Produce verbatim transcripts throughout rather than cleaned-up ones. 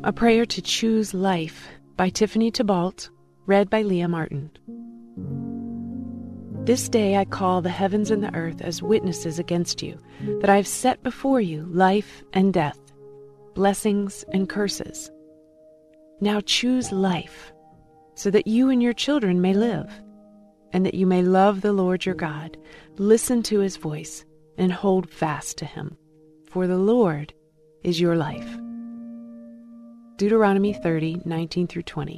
A Prayer to Choose Life by Tiffany Tybalt, read by Leah Martin. This day I call the heavens and the earth as witnesses against you, that I have set before you life and death, blessings and curses. Now choose life, so that you and your children may live, and that you may love the Lord your God, listen to his voice, and hold fast to him. For the Lord is your life. Deuteronomy thirty, nineteen through twenty.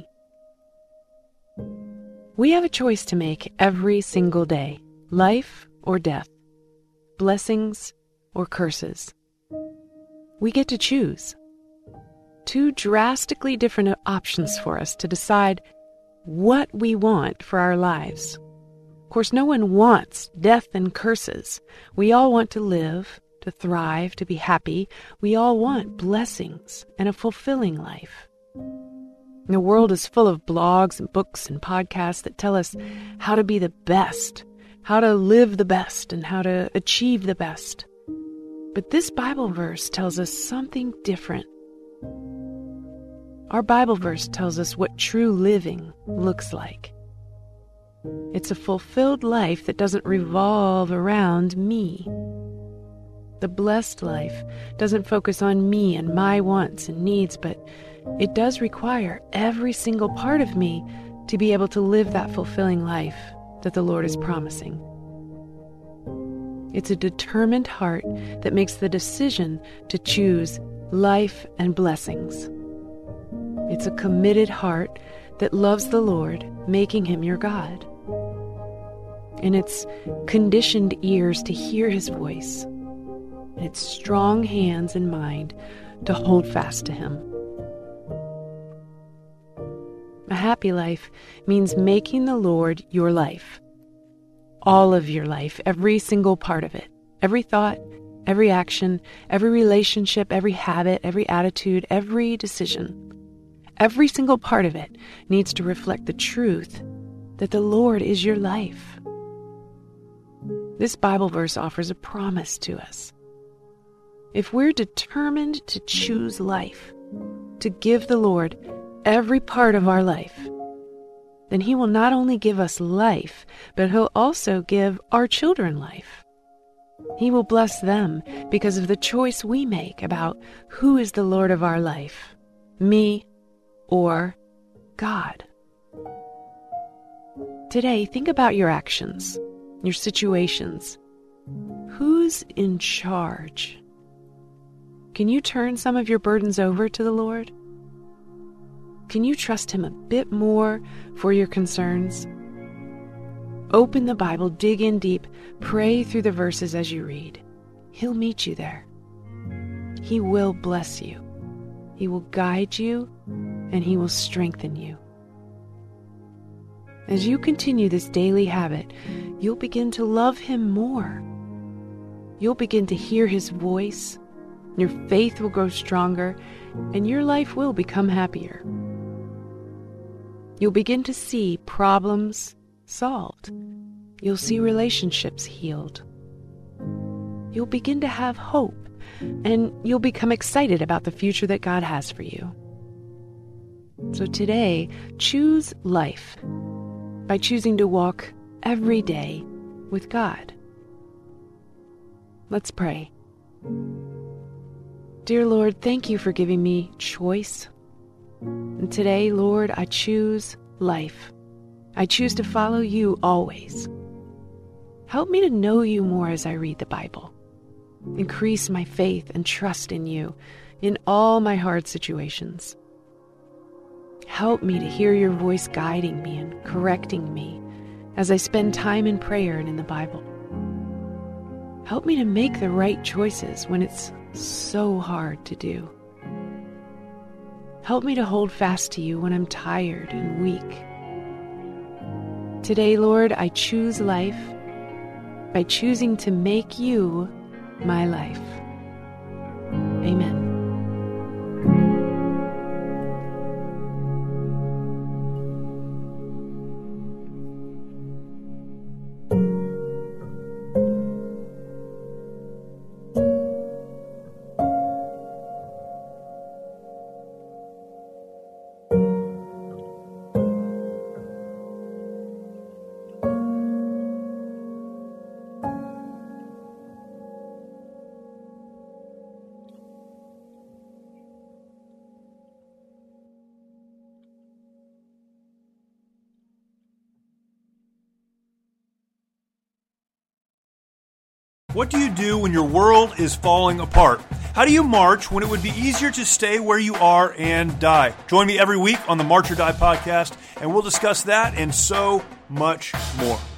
We have a choice to make every single day, life or death, blessings or curses. We get to choose. Two drastically different options for us to decide what we want for our lives. Of course, no one wants death and curses. We all want to live, to thrive, to be happy. We all want blessings and a fulfilling life. The world is full of blogs and books and podcasts that tell us how to be the best, how to live the best, and how to achieve the best. But this Bible verse tells us something different. Our Bible verse tells us what true living looks like. It's a fulfilled life that doesn't revolve around me. The blessed life doesn't focus on me and my wants and needs, but it does require every single part of me to be able to live that fulfilling life that the Lord is promising. It's a determined heart that makes the decision to choose life and blessings. It's a committed heart that loves the Lord, making him your God. And it's conditioned ears to hear his voice. And it's strong hands and mind to hold fast to him. A happy life means making the Lord your life. All of your life, every single part of it. Every thought, every action, every relationship, every habit, every attitude, every decision. Every single part of it needs to reflect the truth that the Lord is your life. This Bible verse offers a promise to us. If we're determined to choose life, to give the Lord every part of our life, then he will not only give us life, but he'll also give our children life. He will bless them because of the choice we make about who is the Lord of our life, me or God. Today, think about your actions, your situations. Who's in charge? Can you turn some of your burdens over to the Lord? Can you trust him a bit more for your concerns? Open the Bible, dig in deep, pray through the verses as you read. He'll meet you there. He will bless you. He will guide you, and he will strengthen you. As you continue this daily habit, you'll begin to love him more. You'll begin to hear his voice, your faith will grow stronger, and your life will become happier. You'll begin to see problems solved. You'll see relationships healed. You'll begin to have hope, and you'll become excited about the future that God has for you. So today, choose life by choosing to walk every day with God. Let's pray. Dear Lord, thank you for giving me choice. And today, Lord, I choose life. I choose to follow you always. Help me to know you more as I read the Bible. Increase my faith and trust in you in all my hard situations. Help me to hear your voice guiding me and correcting me as I spend time in prayer and in the Bible. Help me to make the right choices when it's so hard to do. Help me to hold fast to you when I'm tired and weak. Today, Lord, I choose life by choosing to make you my life. Amen. What do you do when your world is falling apart? How do you march when it would be easier to stay where you are and die? Join me every week on the March or Die podcast, and we'll discuss that and so much more.